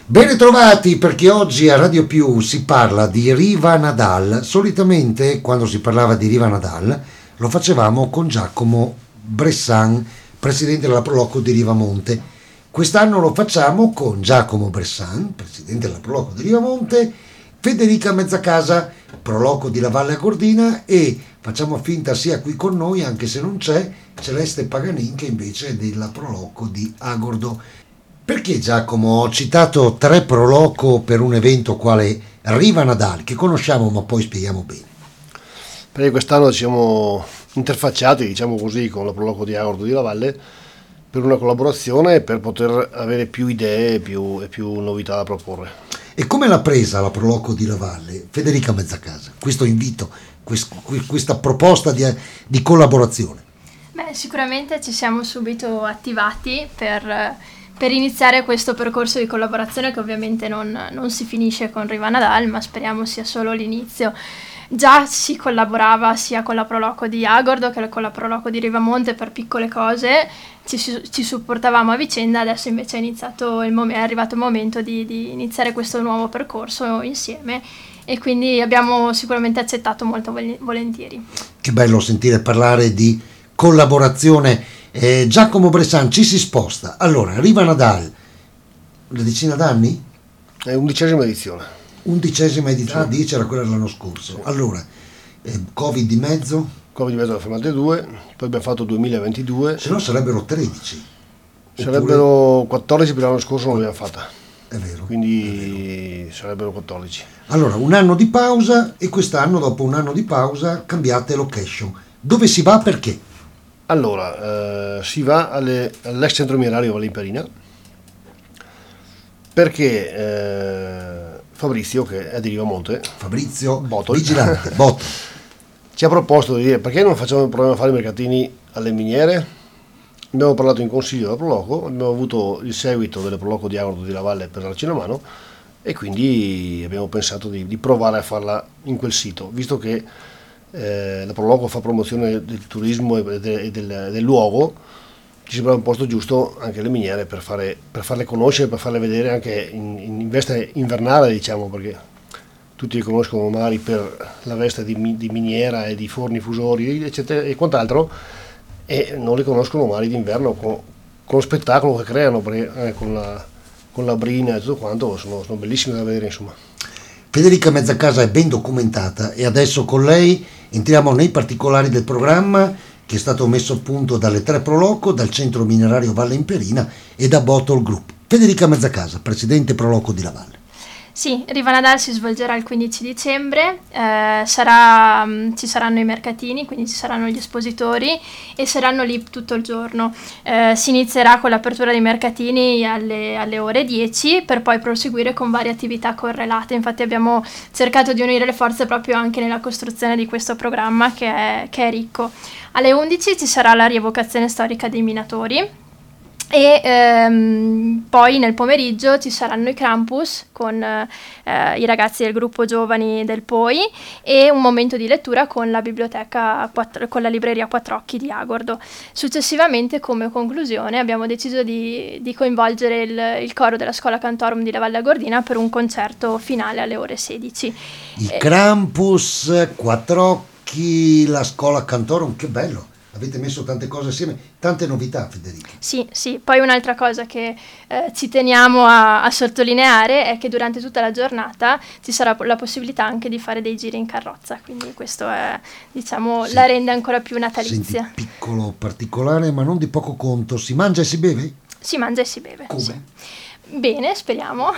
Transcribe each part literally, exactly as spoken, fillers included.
Ben ritrovati, perché oggi a Radio Più si parla di Riva Nadal. Solitamente quando si parlava di Riva Nadal lo facevamo con Giacomo Bressan, presidente della Proloco di Rivamonte. Quest'anno lo facciamo con Giacomo Bressan, presidente della Proloco di Rivamonte, Federica Mezzacasa, Proloco di La Valle Agordina, e facciamo finta sia qui con noi, anche se non c'è, Celeste Paganin, che invece è della Proloco di Agordo. Perché, Giacomo, ho citato tre Proloco per un evento quale Riva Nadal, che conosciamo ma poi spieghiamo bene? Perché quest'anno ci siamo interfacciati, diciamo così, con la Proloco di Agordo di La Valle per una collaborazione, per poter avere più idee e più, e più novità da proporre. E come l'ha presa la Proloco di La Valle, Federica Mezzacasa, questo invito, quest, questa proposta di, di collaborazione? Beh, sicuramente ci siamo subito attivati per... per iniziare questo percorso di collaborazione, che ovviamente non, non si finisce con Riva Nadal, ma speriamo sia solo l'inizio. Già si collaborava sia con la Proloco di Agordo che con la Proloco di Rivamonte per piccole cose, ci, ci supportavamo a vicenda. Adesso invece è, iniziato il mom- è arrivato il momento di, di iniziare questo nuovo percorso insieme, e quindi abbiamo sicuramente accettato molto vol- volentieri. Che bello sentire parlare di collaborazione. Eh, Giacomo Bressan, ci si sposta. Allora, Riva Nadal, una decina d'anni? È undicesima edizione. Undicesima edizione, Sì. ah, dieci era quella dell'anno scorso. Sì. Allora, eh, Covid di mezzo? Covid di mezzo l'ha fermate due, poi abbiamo fatto duemilaventidue. Se no sarebbero tredici. Sarebbero Oppure... quattordici, per l'anno scorso non l'abbiamo fatta. È vero. Quindi è vero. Sarebbero quattordici. Allora, un anno di pausa, e quest'anno, dopo un anno di pausa, cambiate location. Dove si va, perché? Allora, eh, si va alle, all'ex centro minerario Valle Imperina, perché eh, Fabrizio, che è di Rivamonte, Fabrizio Botol, Vigilante, Botol, ci ha proposto di dire: perché non facciamo proviamo a fare i mercatini alle miniere? Abbiamo parlato in consiglio della Proloco, abbiamo avuto il seguito delle Proloco di Agordo di La Valle per darci una mano, e quindi abbiamo pensato di, di provare a farla in quel sito, visto che Eh, la Proloco fa promozione del turismo e del, del, del luogo. Ci sembra un posto giusto anche le miniere per, fare, per farle conoscere, per farle vedere anche in, in veste invernale, diciamo, perché tutti conoscono magari per la veste di, di miniera e di forni fusori eccetera e quant'altro, e non li conoscono magari d'inverno con, con lo spettacolo che creano, perché eh, con, la, con la brina e tutto quanto sono, sono bellissimi da vedere, insomma. Federica Mezzacasa è ben documentata, e adesso con lei entriamo nei particolari del programma, che è stato messo a punto dalle tre Proloco, dal centro minerario Valle Imperina e da Bottle Group. Federica Mezzacasa, presidente Proloco di La Valle. Sì, Riva Nadal si svolgerà il quindici dicembre, eh, sarà, ci saranno i mercatini, quindi ci saranno gli espositori e saranno lì tutto il giorno. Eh, si inizierà con l'apertura dei mercatini alle, alle ore dieci, per poi proseguire con varie attività correlate. Infatti abbiamo cercato di unire le forze proprio anche nella costruzione di questo programma, che è, che è ricco. Alle undici ci sarà la rievocazione storica dei minatori, e ehm, poi nel pomeriggio ci saranno i Krampus con eh, i ragazzi del gruppo giovani del P O I, e un momento di lettura con la biblioteca quattro, con la libreria Quattrocchi di Agordo. Successivamente, come conclusione, abbiamo deciso di, di coinvolgere il, il coro della Scuola Cantorum di La Valle Agordina per un concerto finale alle ore sedici. I eh, Krampus, Quattrocchi, la Scuola Cantorum, che bello! Avete messo tante cose assieme, tante novità, Federica. Sì, sì. Poi un'altra cosa che eh, ci teniamo a, a sottolineare è che durante tutta la giornata ci sarà la possibilità anche di fare dei giri in carrozza, quindi questo è, diciamo, sì, la rende ancora più natalizia. Senti, piccolo particolare, ma non di poco conto, si mangia e si beve? Si mangia e si beve. Come? Sì. Bene, speriamo.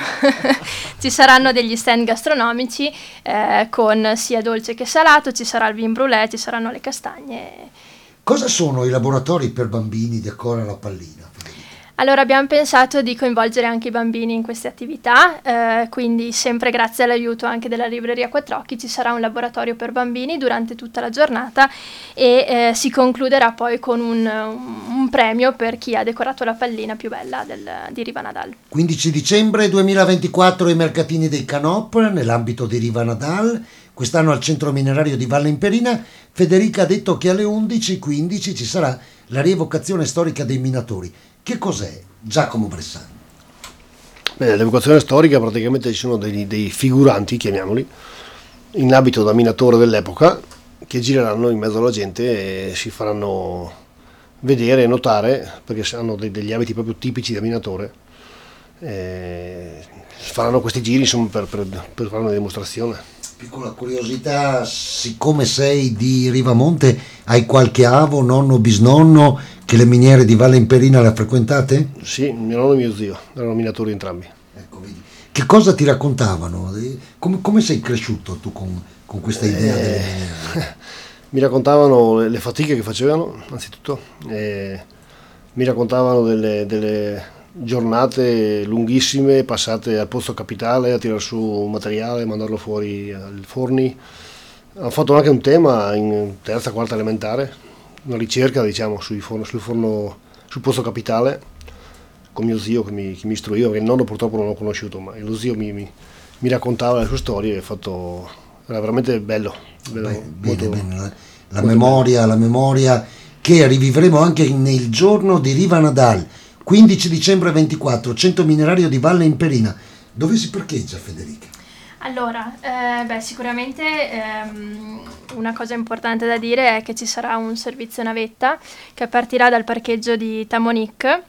Ci saranno degli stand gastronomici eh, con sia dolce che salato, ci sarà il vin brûlé, ci saranno le castagne. Cosa sono i laboratori per bambini di Accora alla Pallina? Allora, abbiamo pensato di coinvolgere anche i bambini in queste attività, eh, quindi sempre grazie all'aiuto anche della libreria Quattrocchi ci sarà un laboratorio per bambini durante tutta la giornata, e eh, si concluderà poi con un, un premio per chi ha decorato la pallina più bella del, di Riva Nadal. quindici dicembre duemilaventiquattro i mercatini dei Canop nell'ambito di Riva Nadal, quest'anno al centro minerario di Valle Imperina. Federica ha detto che alle undici e quindici ci sarà la rievocazione storica dei minatori. Che cos'è, Giacomo Bressan? Beh, nell'evocazione storica praticamente ci sono dei, dei figuranti, chiamiamoli, in abito da minatore dell'epoca, che gireranno in mezzo alla gente e si faranno vedere e notare, perché hanno dei, degli abiti proprio tipici da minatore. E faranno questi giri, insomma, per, per, per fare una dimostrazione. Piccola curiosità, siccome sei di Rivamonte, hai qualche avo, nonno, bisnonno che le miniere di Valle Imperina le ha frequentate? Sì, mio nonno e mio zio erano minatori entrambi. Ecco, vedi. Che cosa ti raccontavano? Come, come sei cresciuto tu con, con questa idea Eh, delle miniere? Mi raccontavano le, le fatiche che facevano, anzitutto, e mi raccontavano delle, delle giornate lunghissime passate al Pozzo Capitale a tirare su materiale, mandarlo fuori ai forni. Hanno fatto anche un tema in terza, quarta elementare, una ricerca, diciamo, sui forno, sul forno, sul Pozzo Capitale, con mio zio che mi, che mi istruiva, perché il nonno purtroppo non l'ho conosciuto, ma lo zio mi, mi, mi raccontava le sue storie e fatto, era veramente bello. bello Beh, molto, bene, bene. La, la memoria, la memoria che rivivremo anche nel giorno di Riva Nadal, quindici dicembre ventiquattro, centro minerario di Valle Imperina. Dove si parcheggia, Federica? Allora, eh, beh, sicuramente ehm, una cosa importante da dire è che ci sarà un servizio navetta che partirà dal parcheggio di Tamonic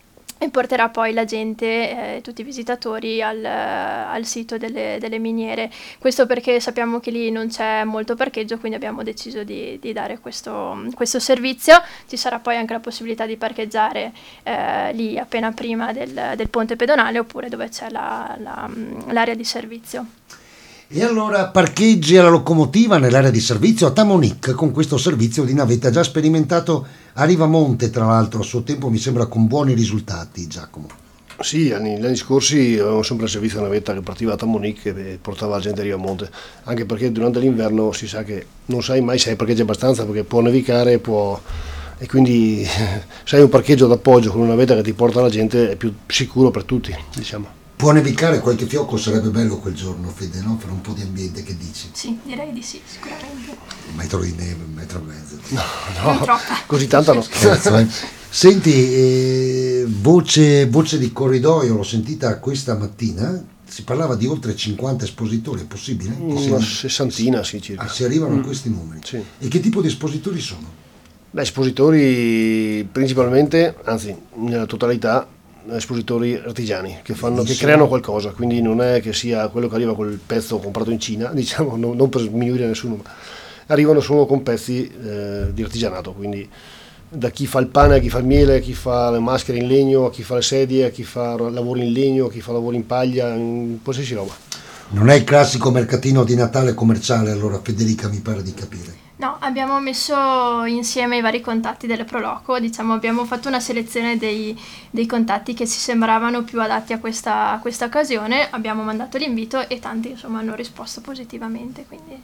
e porterà poi la gente, eh, tutti i visitatori, al, al sito delle, delle miniere. Questo perché sappiamo che lì non c'è molto parcheggio, quindi abbiamo deciso di, di dare questo, questo servizio. Ci sarà poi anche la possibilità di parcheggiare eh, lì appena prima del, del ponte pedonale, oppure dove c'è la, la, l'area di servizio. E allora parcheggi alla locomotiva nell'area di servizio a Tamonic con questo servizio di navetta già sperimentato a Rivamonte, tra l'altro a suo tempo mi sembra con buoni risultati, Giacomo. Sì, negli anni scorsi avevamo sempre il servizio navetta che partiva a Tamonic e portava la gente a Rivamonte, anche perché durante l'inverno si sa che non sai mai se hai parcheggi abbastanza, perché può nevicare, può... e quindi se hai un parcheggio d'appoggio con una navetta che ti porta la gente è più sicuro per tutti, diciamo. Può nevicare, qualche fiocco sarebbe bello quel giorno, Fede, no? Per un po' di ambiente, che dici? Sì, direi di sì, sicuramente. Un metro di neve, un metro e mezzo. No, Non no, troppa. così tanta no. Scherzo, eh. Senti, eh, voce, voce di corridoio, l'ho sentita questa mattina, si parlava di oltre cinquanta espositori, è possibile? Che si, Una sessantina, sì, circa. ah, si arrivano a questi numeri. Sì. E che tipo di espositori sono? Beh, espositori principalmente, anzi nella totalità, espositori artigiani che, fanno, che creano qualcosa, quindi non è che sia quello che arriva col pezzo comprato in Cina, diciamo, non, non per sminuire nessuno, ma arrivano solo con pezzi eh, di artigianato, quindi da chi fa il pane a chi fa il miele, a chi fa le maschere in legno, a chi fa le sedie, a chi fa lavori in legno, a chi fa lavori in paglia, in qualsiasi roba. Non è il classico mercatino di Natale commerciale, allora, Federica, mi pare di capire. No, abbiamo messo insieme i vari contatti delle Proloco, diciamo abbiamo fatto una selezione dei, dei contatti che ci sembravano più adatti a questa, a questa occasione, abbiamo mandato l'invito e tanti insomma hanno risposto positivamente. Quindi...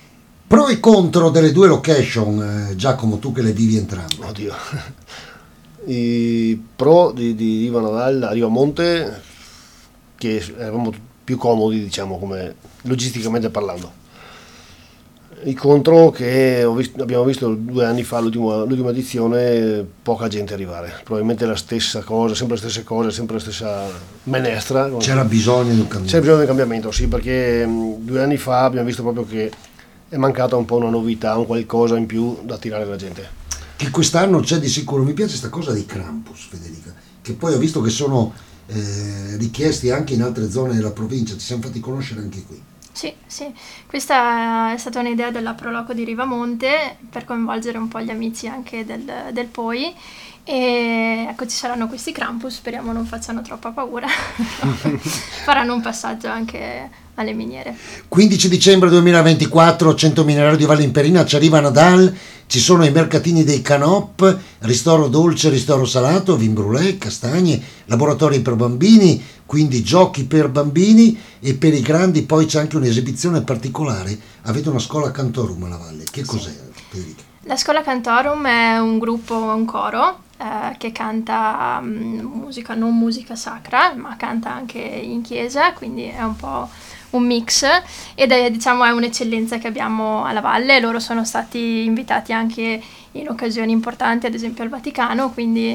Pro e contro delle due location, eh, Giacomo, tu che le vivi entrambe. Oddio. I pro di, di Riva Nadal a Rivamonte, che eravamo più comodi, diciamo, come logisticamente parlando. I contro che ho visto, abbiamo visto due anni fa, l'ultima, l'ultima edizione, poca gente arrivare, probabilmente la stessa cosa, sempre le stesse cose, sempre la stessa menestra. C'era bisogno di un cambiamento. C'era bisogno di un cambiamento, sì, perché mh, due anni fa abbiamo visto proprio che è mancata un po' una novità, un qualcosa in più da attirare la gente. Che quest'anno c'è di sicuro, mi piace questa cosa dei Krampus, Federica, che poi ho visto che sono eh, richiesti anche in altre zone della provincia, ci siamo fatti conoscere anche qui. Sì, sì, questa è stata un'idea della Proloco di Rivamonte per coinvolgere un po' gli amici anche del, del P O I e ecco ci saranno questi Krampus, speriamo non facciano troppa paura, faranno un passaggio anche alle miniere. quindici dicembre duemilaventiquattro, centro minerario di Valle Imperina, ci arriva Nadal, ci sono i mercatini dei Canop, ristoro dolce, ristoro salato, vin brûlé, castagne, laboratori per bambini, quindi giochi per bambini e per i grandi poi c'è anche un'esibizione particolare. Avete una scuola Cantorum alla Valle, che cos'è, Federica? La Scuola Cantorum è un gruppo, un coro eh, che canta um, musica, non musica sacra, ma canta anche in chiesa, quindi è un po' un mix ed è, diciamo, è un'eccellenza che abbiamo alla Valle. Loro sono stati invitati anche in occasioni importanti, ad esempio al Vaticano, quindi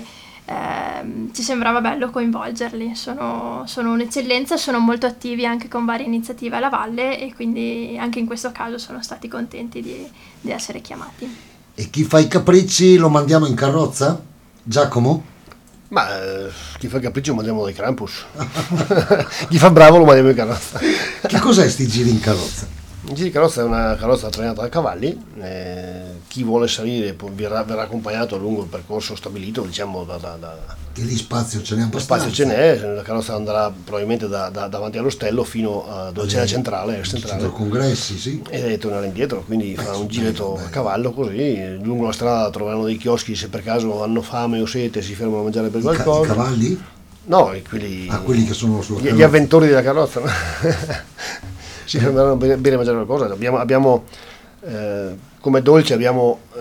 eh, ci sembrava bello coinvolgerli. Sono, sono un'eccellenza, sono molto attivi anche con varie iniziative alla valle e quindi anche in questo caso sono stati contenti di, di essere chiamati. E chi fa i capricci lo mandiamo in carrozza? Giacomo? Ma eh, chi fa il capriccio lo mandiamo dai Krampus. Chi fa bravo lo mandiamo in carrozza. Che cos'è sti giri in carrozza? Il giro di carrozza è una carrozza trainata da cavalli, eh, chi vuole salire poi verrà, verrà accompagnato lungo il percorso stabilito, diciamo da, da, da Che lì spazio ce n'è lo abbastanza. spazio ce n'è, la carrozza andrà probabilmente da, da, davanti all'ostello fino a dove c'è la centrale, Centro centrale congressi, sì. e tornerà indietro, quindi Beh, fa un bello, giretto bello. a cavallo così, lungo la strada troveranno dei chioschi se per caso hanno fame o sete si fermano a mangiare per I, ca- i qualcosa. cavalli? No, e quelli, Ah, quelli che sono sulla gli, carrozza. gli avventori della carrozza, no? Si fermeranno a bere bere e mangiare qualcosa. Abbiamo, abbiamo eh, come dolce abbiamo eh,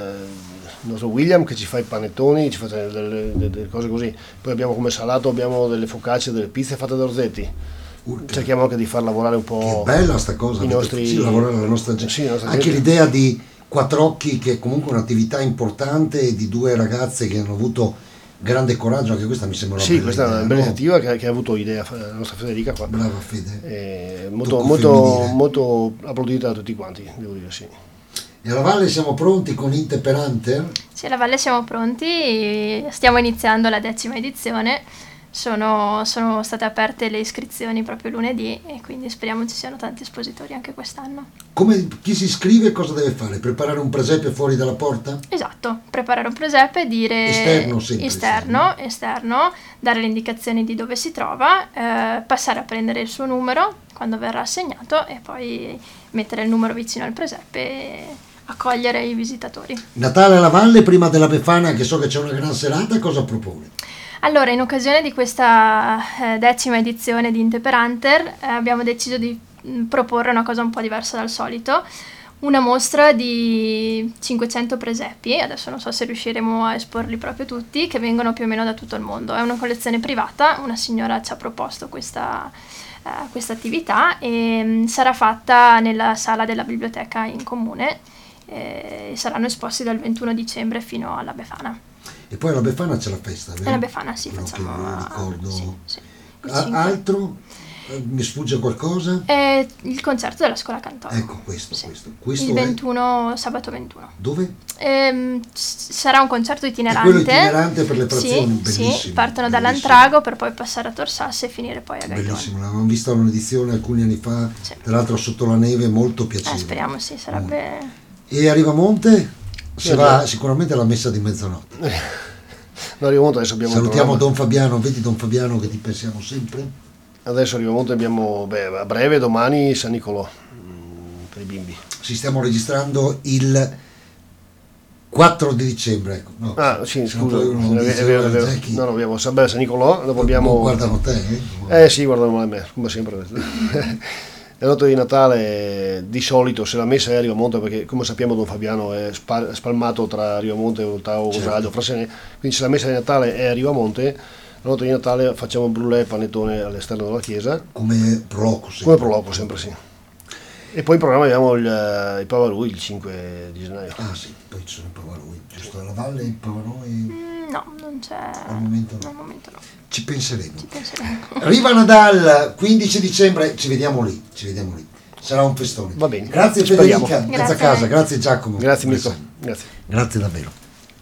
il nostro William che ci fa i panettoni, ci fa delle, delle- delle cose così. Poi abbiamo come salato abbiamo delle focacce, delle pizze fatte da Orzetti. Urca. Cerchiamo anche di far lavorare un Che po' bella sta cosa, i avete- nostri sì, lavorare la nostra gente. sì, la nostra Anche gente. l'idea di Quattrocchi, che è comunque un'attività importante, e di due ragazze che hanno avuto grande coraggio, anche questa mi sembra una Sì, bella questa è una idea, bella no? iniziativa che, che ha avuto idea la nostra Federica qua. Brava Fede. Eh, molto, Tocco molto, femminile. molto applaudita da tutti quanti, devo dire, sì. E alla Valle siamo pronti con Inte per Hunter? Sì, alla Valle siamo pronti, stiamo iniziando la decima edizione, sono, sono state aperte le iscrizioni proprio lunedì e quindi speriamo ci siano tanti espositori anche quest'anno. Come, chi si iscrive cosa deve fare? Preparare un presepe fuori dalla porta? Esatto, preparare un presepe, dire Esterno sempre, esterno, esterno, dare le indicazioni di dove si trova, eh, passare a prendere il suo numero quando verrà assegnato e poi mettere il numero vicino al presepe e accogliere i visitatori. Natale alla Valle prima della Befana, che so che c'è una gran serata, cosa propone? Allora, in occasione di questa eh, decima edizione di Inte per Hunter eh, abbiamo deciso di mh, proporre una cosa un po' diversa dal solito, una mostra di cinquecento presepi, adesso non so se riusciremo a esporli proprio tutti, che vengono più o meno da tutto il mondo. È una collezione privata, una signora ci ha proposto questa, eh, questa attività e mh, sarà fatta nella sala della biblioteca in comune eh, e saranno esposti dal ventuno dicembre fino alla Befana. E poi alla Befana c'è la festa, vero? Alla Befana sì, Quello facciamo... che ricordo. sì, sì, il A- cinque. altro? Eh, Mi sfugge qualcosa? È il concerto della scuola cantora. Ecco, questo, Sì. questo. Questo il è- ventuno, sabato ventuno. Dove? Ehm, s- sarà un concerto itinerante. È quello itinerante per le frazioni, sì, bellissimo, sì, partono bellissimo. dall'Antrago per poi passare a Torsasse e finire poi a Gaetone. Bellissimo, l'avevamo visto un'edizione alcuni anni fa, Sì. tra l'altro sotto la neve, molto Eh, piacevole. speriamo sì, sarebbe... E a Rivamonte sarà Sì, sicuramente la messa di mezzanotte. No, a Rivamonte adesso abbiamo un Salutiamo programma. Don Fabiano, vedi Don Fabiano che ti pensiamo sempre. Adesso a Rivamonte abbiamo, beh, a breve, domani San Nicolò, mm, per i bimbi. Ci stiamo registrando il quattro di dicembre, ecco. No, Ah, sì, se no scusa, poi è uno vero, dice, è vero, è "Guarda, vero. Jackie, No, no, abbiamo San San Nicolò, dopo non abbiamo... guardano te, eh? Eh sì, guardano male me, come sempre. La notte di Natale di solito se la messa è a Rivamonte, perché come sappiamo Don Fabiano è spa- spalmato tra Rivamonte, Voltao, Certo. Osaglio, Frassene, quindi se la messa di Natale è a Rivamonte, la notte di Natale facciamo brulè e panettone all'esterno della chiesa, Come proloco, sempre. come proloco sempre sì. E poi in programma abbiamo il, eh, il Pavarui il cinque di gennaio. Ah sì, poi ci sono i Pavaroi, giusto? Alla Valle i Pavaroi, Mm, no, non c'è... al momento no. Al momento no. Ci penseremo. Ci penseremo. Riva Nadal, quindici dicembre, ci vediamo lì, ci vediamo lì. Sarà un festone. Va bene. Grazie Speriamo. Federica, mezza Grazie. casa, grazie Giacomo. Grazie Mirko, grazie. Grazie davvero.